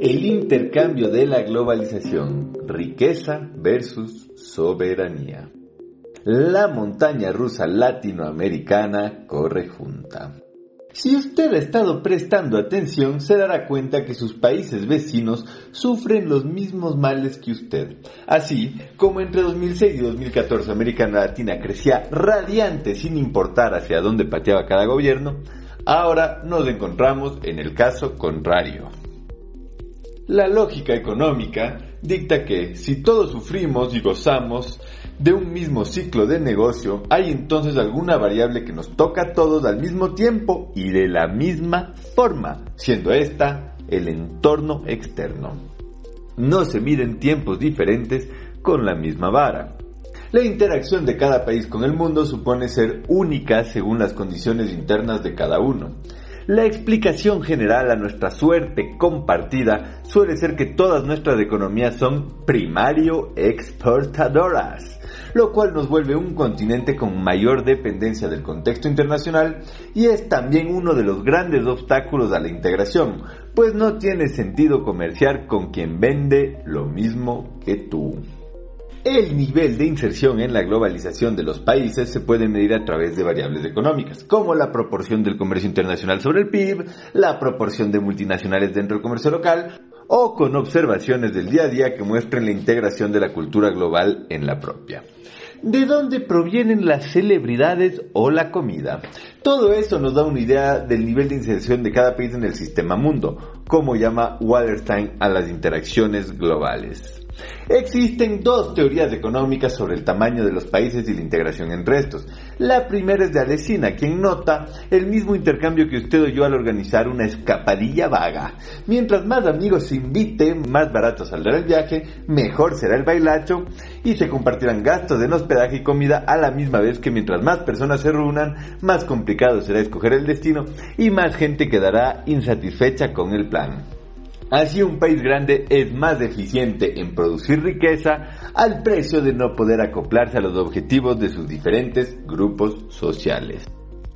El intercambio de la globalización, riqueza versus soberanía. La montaña rusa latinoamericana corre junta. Si usted ha estado prestando atención, se dará cuenta que sus países vecinos sufren los mismos males que usted. Así como entre 2006 y 2014 América Latina crecía radiante sin importar hacia dónde pateaba cada gobierno, ahora nos encontramos en el caso contrario. La lógica económica dicta que si todos sufrimos y gozamos de un mismo ciclo de negocio, hay entonces alguna variable que nos toca a todos al mismo tiempo y de la misma forma, siendo esta el entorno externo. No se miden tiempos diferentes con la misma vara. La interacción de cada país con el mundo supone ser única según las condiciones internas de cada uno. La explicación general a nuestra suerte compartida suele ser que todas nuestras economías son primario exportadoras, lo cual nos vuelve un continente con mayor dependencia del contexto internacional y es también uno de los grandes obstáculos a la integración, pues no tiene sentido comerciar con quien vende lo mismo que tú. El nivel de inserción en la globalización de los países se puede medir a través de variables económicas, como la proporción del comercio internacional sobre el PIB, la proporción de multinacionales dentro del comercio local, o con observaciones del día a día que muestren la integración de la cultura global en la propia. ¿De dónde provienen las celebridades o la comida? Todo eso nos da una idea del nivel de inserción de cada país en el sistema mundo, como llama Wallerstein a las interacciones globales. Existen dos teorías económicas sobre el tamaño de los países y la integración entre estos. La primera es de Alesina, quien nota el mismo intercambio que usted o yo al organizar una escapadilla vaga. Mientras más amigos se inviten, más barato saldrá el viaje, mejor será el bailacho y se compartirán gastos en hospedaje y comida a la misma vez que mientras más personas se reúnan, más complicado será escoger el destino y más gente quedará insatisfecha con el plan. Así un país grande es más eficiente en producir riqueza al precio de no poder acoplarse a los objetivos de sus diferentes grupos sociales.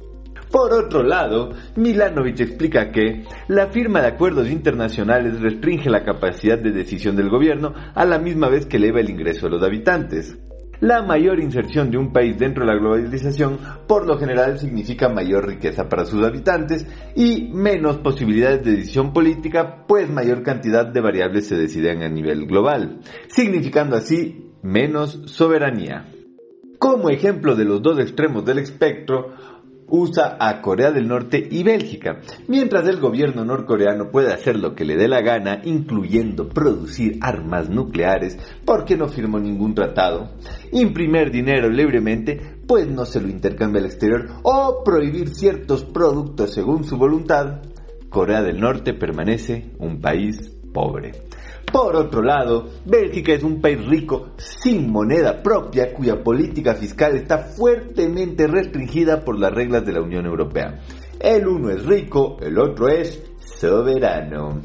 Por otro lado, Milanovic explica que la firma de acuerdos internacionales restringe la capacidad de decisión del gobierno a la misma vez que eleva el ingreso de los habitantes. La mayor inserción de un país dentro de la globalización por lo general significa mayor riqueza para sus habitantes y menos posibilidades de decisión política, pues mayor cantidad de variables se deciden a nivel global, significando así menos soberanía. Como ejemplo de los dos extremos del espectro, usa a Corea del Norte y Bélgica. Mientras el gobierno norcoreano puede hacer lo que le dé la gana, incluyendo producir armas nucleares, porque no firmó ningún tratado, imprimir dinero libremente, pues no se lo intercambia al exterior, o prohibir ciertos productos según su voluntad, Corea del Norte permanece un país pobre. Por otro lado, Bélgica es un país rico sin moneda propia cuya política fiscal está fuertemente restringida por las reglas de la Unión Europea. El uno es rico, el otro es soberano.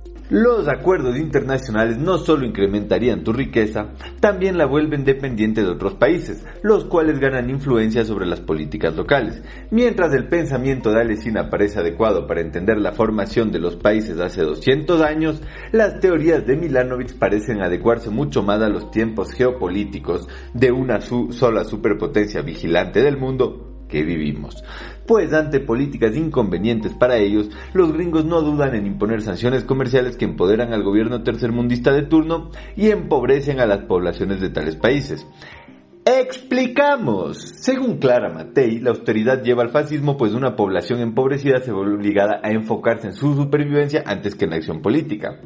Los acuerdos internacionales no solo incrementarían tu riqueza, también la vuelven dependiente de otros países, los cuales ganan influencia sobre las políticas locales. Mientras el pensamiento de Alesina parece adecuado para entender la formación de los países hace 200 años, las teorías de Milanovic parecen adecuarse mucho más a los tiempos geopolíticos de una sola superpotencia vigilante del mundo que vivimos. Pues ante políticas inconvenientes para ellos, los gringos no dudan en imponer sanciones comerciales que empoderan al gobierno tercermundista de turno y empobrecen a las poblaciones de tales países. ¡Explicamos! Según Clara Mattei, la austeridad lleva al fascismo, pues una población empobrecida se ve obligada a enfocarse en su supervivencia antes que en la acción política.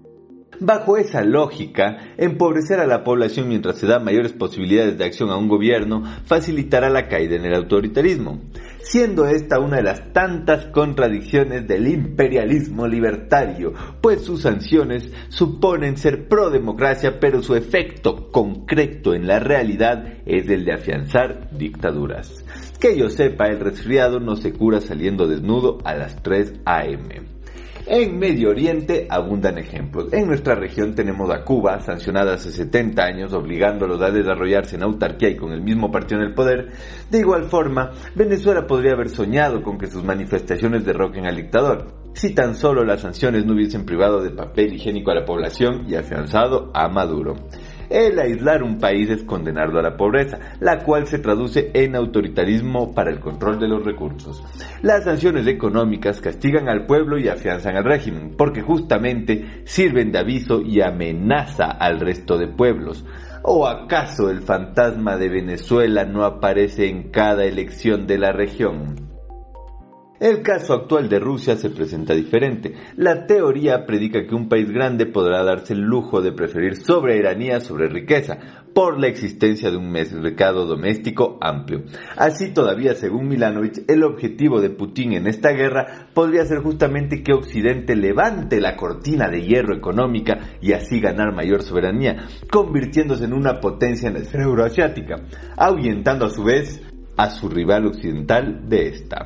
Bajo esa lógica, empobrecer a la población mientras se da mayores posibilidades de acción a un gobierno facilitará la caída en el autoritarismo, siendo esta una de las tantas contradicciones del imperialismo libertario, pues sus sanciones suponen ser pro-democracia, pero su efecto concreto en la realidad es el de afianzar dictaduras. Que yo sepa, el resfriado no se cura saliendo desnudo a las 3 a.m. En Medio Oriente abundan ejemplos. En nuestra región tenemos a Cuba, sancionada hace 70 años, obligándolos a desarrollarse en autarquía y con el mismo partido en el poder. De igual forma, Venezuela podría haber soñado con que sus manifestaciones derroquen al dictador, si tan solo las sanciones no hubiesen privado de papel higiénico a la población y afianzado a Maduro. El aislar un país es condenarlo a la pobreza, la cual se traduce en autoritarismo para el control de los recursos. Las sanciones económicas castigan al pueblo y afianzan al régimen, porque justamente sirven de aviso y amenaza al resto de pueblos. ¿O acaso el fantasma de Venezuela no aparece en cada elección de la región? El caso actual de Rusia se presenta diferente. La teoría predica que un país grande podrá darse el lujo de preferir soberanía sobre riqueza, por la existencia de un mercado doméstico amplio. Así todavía, según Milanovic, el objetivo de Putin en esta guerra podría ser justamente que Occidente levante la cortina de hierro económica y así ganar mayor soberanía, convirtiéndose en una potencia en la esfera euroasiática, ahuyentando a su vez a su rival occidental de esta.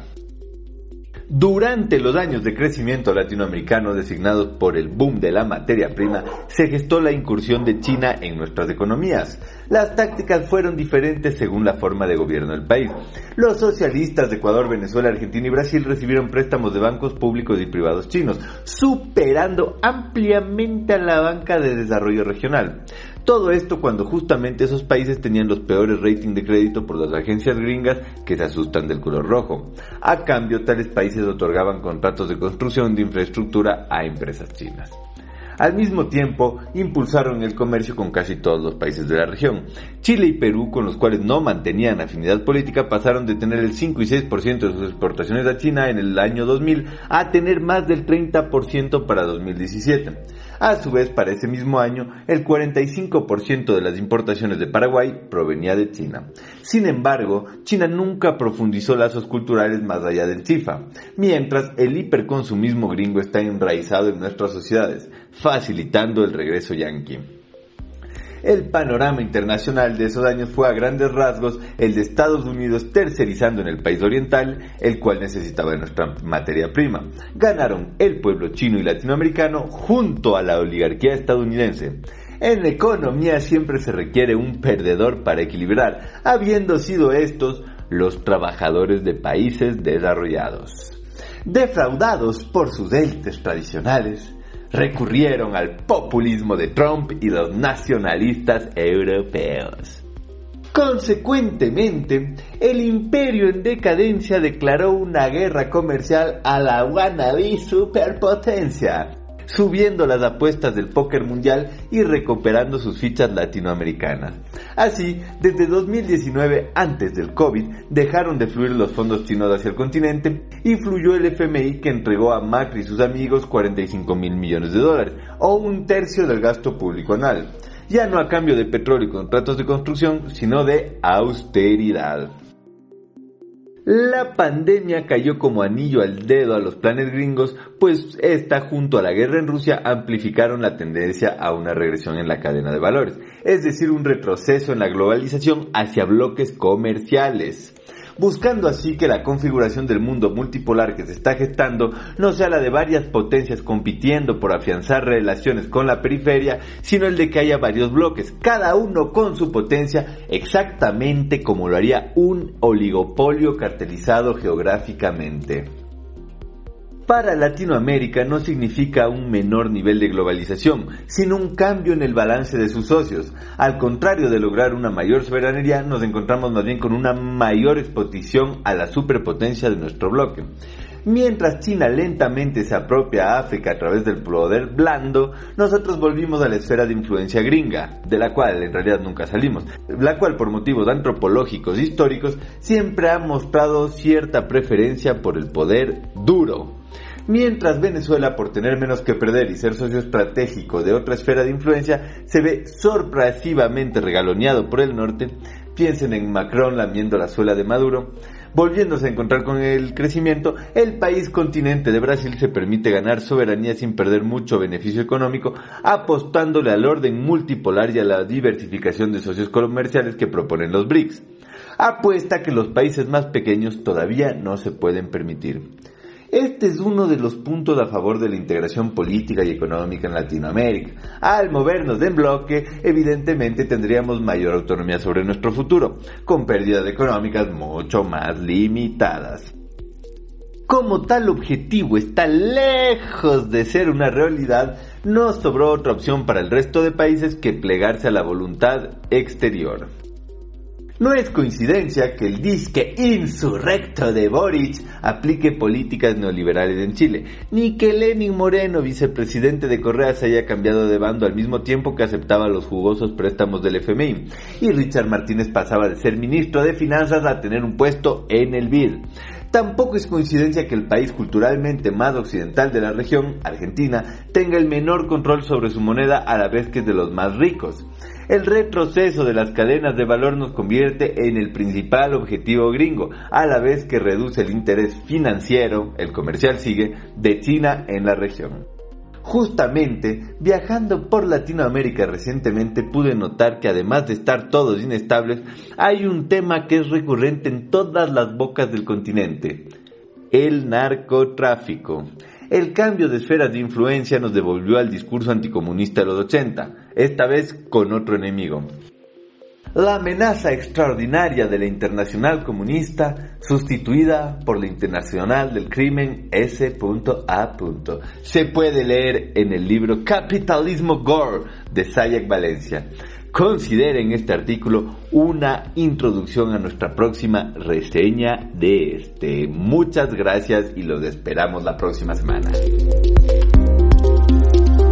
Durante los años de crecimiento latinoamericano designados por el boom de la materia prima, se gestó la incursión de China en nuestras economías. Las tácticas fueron diferentes según la forma de gobierno del país. Los socialistas de Ecuador, Venezuela, Argentina y Brasil recibieron préstamos de bancos públicos y privados chinos, superando ampliamente a la banca de desarrollo regional. Todo esto cuando justamente esos países tenían los peores ratings de crédito por las agencias gringas que se asustan del color rojo. A cambio, tales países otorgaban contratos de construcción de infraestructura a empresas chinas. Al mismo tiempo, impulsaron el comercio con casi todos los países de la región. Chile y Perú, con los cuales no mantenían afinidad política, pasaron de tener el 5 y 6% de sus exportaciones a China en el año 2000 a tener más del 30% para 2017. A su vez, para ese mismo año, el 45% de las importaciones de Paraguay provenía de China. Sin embargo, China nunca profundizó lazos culturales más allá del chifa, mientras el hiperconsumismo gringo está enraizado en nuestras sociedades, facilitando el regreso yanqui. El panorama internacional de esos años fue a grandes rasgos el de Estados Unidos tercerizando en el país oriental, el cual necesitaba de nuestra materia prima. Ganaron el pueblo chino y latinoamericano junto a la oligarquía estadounidense. En economía siempre se requiere un perdedor para equilibrar, habiendo sido estos los trabajadores de países desarrollados. Defraudados por sus élites tradicionales, recurrieron al populismo de Trump y los nacionalistas europeos. Consecuentemente, el imperio en decadencia declaró una guerra comercial a la wannabe superpotencia, subiendo las apuestas del póker mundial y recuperando sus fichas latinoamericanas. Así, desde 2019, antes del COVID, dejaron de fluir los fondos chinos hacia el continente y fluyó el FMI, que entregó a Macri y sus amigos $45,000 millones, o un tercio del gasto público anual, ya no a cambio de petróleo y contratos de construcción, sino de austeridad. La pandemia cayó como anillo al dedo a los planes gringos, pues esta junto a la guerra en Rusia amplificaron la tendencia a una regresión en la cadena de valores, es decir, un retroceso en la globalización hacia bloques comerciales, buscando así que la configuración del mundo multipolar que se está gestando no sea la de varias potencias compitiendo por afianzar relaciones con la periferia, sino el de que haya varios bloques, cada uno con su potencia, exactamente como lo haría un oligopolio cartelizado geográficamente. Para Latinoamérica no significa un menor nivel de globalización, sino un cambio en el balance de sus socios. Al contrario de lograr una mayor soberanía, nos encontramos más bien con una mayor exposición a la superpotencia de nuestro bloque. Mientras China lentamente se apropia a África a través del poder blando, nosotros volvimos a la esfera de influencia gringa, de la cual en realidad nunca salimos, la cual por motivos antropológicos e históricos siempre ha mostrado cierta preferencia por el poder duro. Mientras Venezuela, por tener menos que perder y ser socio estratégico de otra esfera de influencia, se ve sorpresivamente regaloneado por el norte. Piensen en Macron lamiendo la suela de Maduro. Volviéndose a encontrar con el crecimiento, el país continente de Brasil se permite ganar soberanía sin perder mucho beneficio económico, apostándole al orden multipolar y a la diversificación de socios comerciales que proponen los BRICS. Apuesta que los países más pequeños todavía no se pueden permitir. Este es uno de los puntos a favor de la integración política y económica en Latinoamérica. Al movernos en bloque, evidentemente tendríamos mayor autonomía sobre nuestro futuro, con pérdidas económicas mucho más limitadas. Como tal objetivo está lejos de ser una realidad, no sobró otra opción para el resto de países que plegarse a la voluntad exterior. No es coincidencia que el disque insurrecto de Boric aplique políticas neoliberales en Chile, ni que Lenín Moreno, vicepresidente de Correa, se haya cambiado de bando al mismo tiempo que aceptaba los jugosos préstamos del FMI, y Richard Martínez pasaba de ser ministro de Finanzas a tener un puesto en el BID. Tampoco es coincidencia que el país culturalmente más occidental de la región, Argentina, tenga el menor control sobre su moneda a la vez que es de los más ricos. El retroceso de las cadenas de valor nos convierte en el principal objetivo gringo, a la vez que reduce el interés financiero, el comercial sigue, de China en la región. Justamente, viajando por Latinoamérica recientemente pude notar que además de estar todos inestables, hay un tema que es recurrente en todas las bocas del continente: el narcotráfico. El cambio de esferas de influencia nos devolvió al discurso anticomunista de los 80, esta vez con otro enemigo. La amenaza extraordinaria de la Internacional Comunista, sustituida por la Internacional del Crimen S.A. Se puede leer en el libro Capitalismo Gore de Zayek Valencia. Consideren este artículo una introducción a nuestra próxima reseña de este. Muchas gracias y los esperamos la próxima semana.